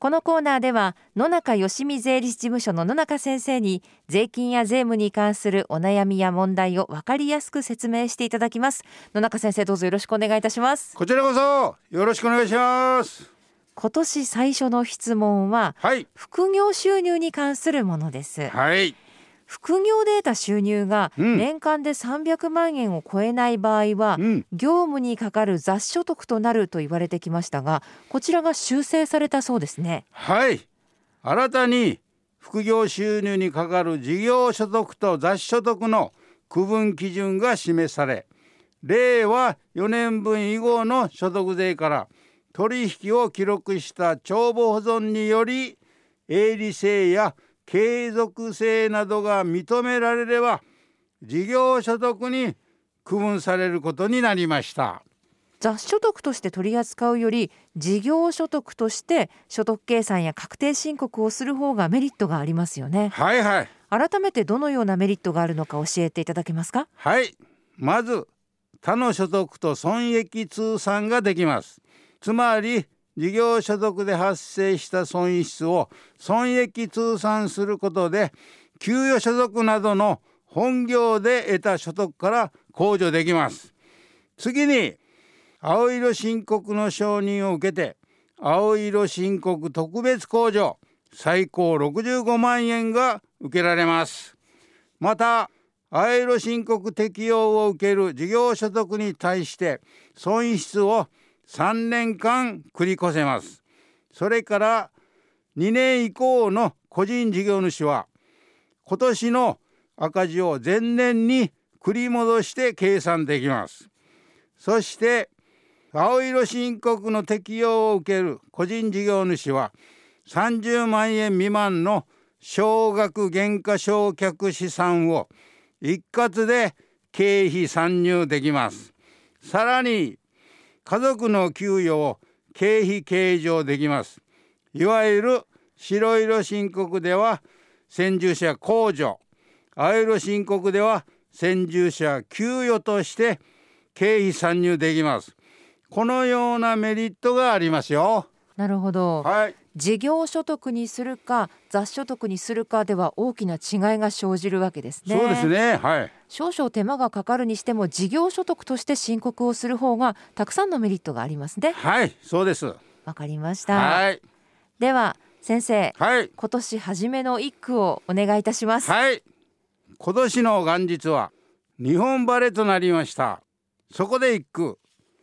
このコーナーでは野中よしみ税理士事務所の野中先生に税金や税務に関するお悩みや問題を分かりやすく説明していただきます。野中先生、どうぞよろしくお願いいたします。 こちらこそよろしくお願いします。 今年最初の質問は、副業収入に関するものです。副業で得た収入が年間で300万円を超えない場合は、業務にかかる雑所得となると言われてきましたが、こちらが修正されたそうですね。 新たに副業収入にかかる事業所得と雑所得の区分基準が示され、令和4年分以後の所得税から取引を記録した帳簿保存により営利性や継続性などが認められれば事業所得に区分されることになりました。 雑所得として取り扱うより事業所得として所得計算や確定申告をする方がメリットがありますよね。改めてどのようなメリットがあるのか教えていただけますか。 まず他の所得と損益通算ができます。つまり事業所得で発生した損失を損益通算することで給与所得などの本業で得た所得から控除できます。次に青色申告の承認を受けて青色申告特別控除最高65万円が受けられます。また青色申告適用を受ける事業所得に対して損失を3年間繰り越せます。それから2年以降の個人事業主は今年の赤字を前年に繰り戻して計算できます。そして青色申告の適用を受ける個人事業主は30万円未満の少額減価償却資産を一括で経費参入できます。さらに家族の給与を経費計上できます。いわゆる白色申告では先住者控除、青色申告では先住者給与として経費参入できます。このようなメリットがありますよ。 なるほど。事業所得にするか雑所得にするかでは大きな違いが生じるわけですね。 そうですね。 少々手間がかかるにしても事業所得として申告をする方がたくさんのメリットがありますね。 そうです。 わかりました。では先生、今年初めの一句をお願いいたします。 今年の元日は日本晴れとなりました。そこで一句。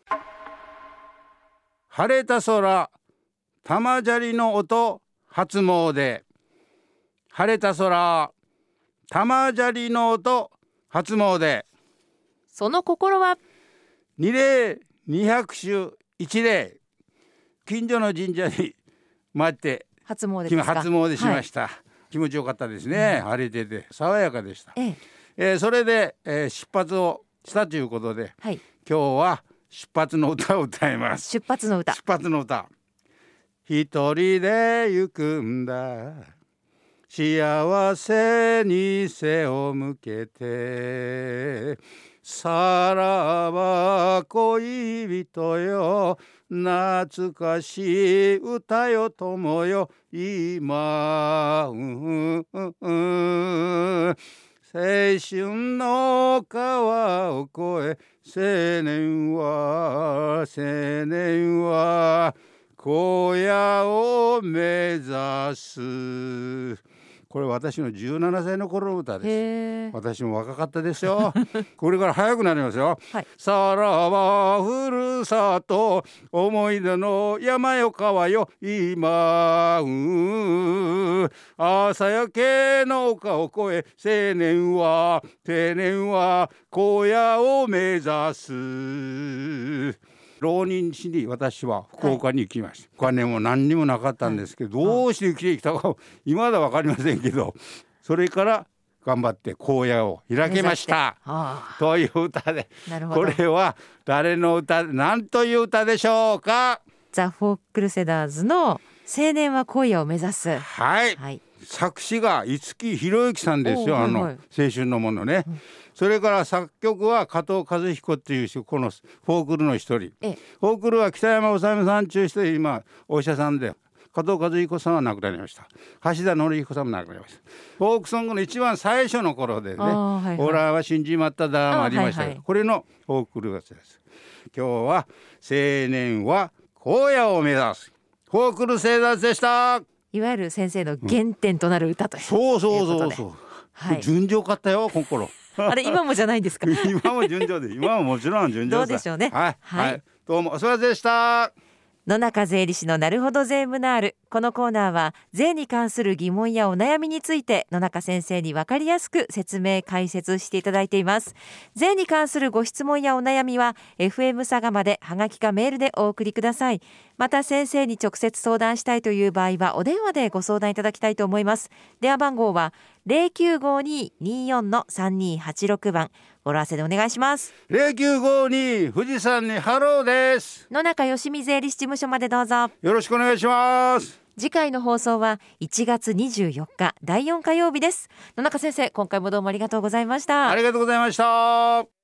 晴れた空玉砂利の音初詣。晴れた空玉砂利の音初詣。 その心は二礼二拍手一礼。近所の神社に参って初詣ですか。 初詣しました。気持ちよかったですね。晴れてて爽やかでした。それで、出発をしたということで、今日は出発の歌を歌います。 出発の歌。 一人で行くんだ幸せに背を向けてさらば恋人よ懐かしい歌よ友よ今青春の川を越え青年は荒野を目指す。これ私の17歳の頃の歌です。私も若かったですよ。これから早くなりますよ。さらばふるさと思い出の山よ川よ今朝焼けの丘を越え青年は荒野を目指す。浪人しに私は福岡に行きました。お金も何にもなかったんですけど、どうして生きてきたか今だ分かりませんけど、それから頑張って荒野を開けましたという歌で、これは誰の歌、何という歌でしょうか。 ザ・フォークルセダーズの青年は荒野を目指す。 作詞が五木ひろゆきさんですよ。青春のものね。それから作曲は加藤和彦っていう人、このフォークルの一人。フォークルは北山治さんという人で今お医者さんで加藤和彦さんは亡くなりました。橋田紀彦さんも亡くなりました。フォークソングの一番最初の頃でね、はいはい、オラは死んじまっただもありました、はいはい、これのフォークルーツです。今日は青年は荒野を目指すフォークル生活でした。 いわゆる先生の原点となる歌という、 そうそうそうそう、はい、順調かったよこの頃あれ今もじゃないですか今も順調で、今ももちろん順調どうでしょうね。 はい、はいはい、どうもお世話でした。 野中税理士のなるほど税務ナール。このコーナーは税に関する疑問やお悩みについて野中先生に分かりやすく説明解説していただいています。税に関するご質問やお悩みは FM 佐賀まではがきかメールでお送りください。また先生に直接相談したいという場合はお電話でご相談いただきたいと思います。電話番号は 0952-24-3286 番、ごらせでお願いします。 0952富士山にハローです。 野中よしみ税理士事務所までどうぞよろしくお願いします。 次回の放送は1月24日第4火曜日です。野中先生、今回もどうもありがとうございました。 ありがとうございました。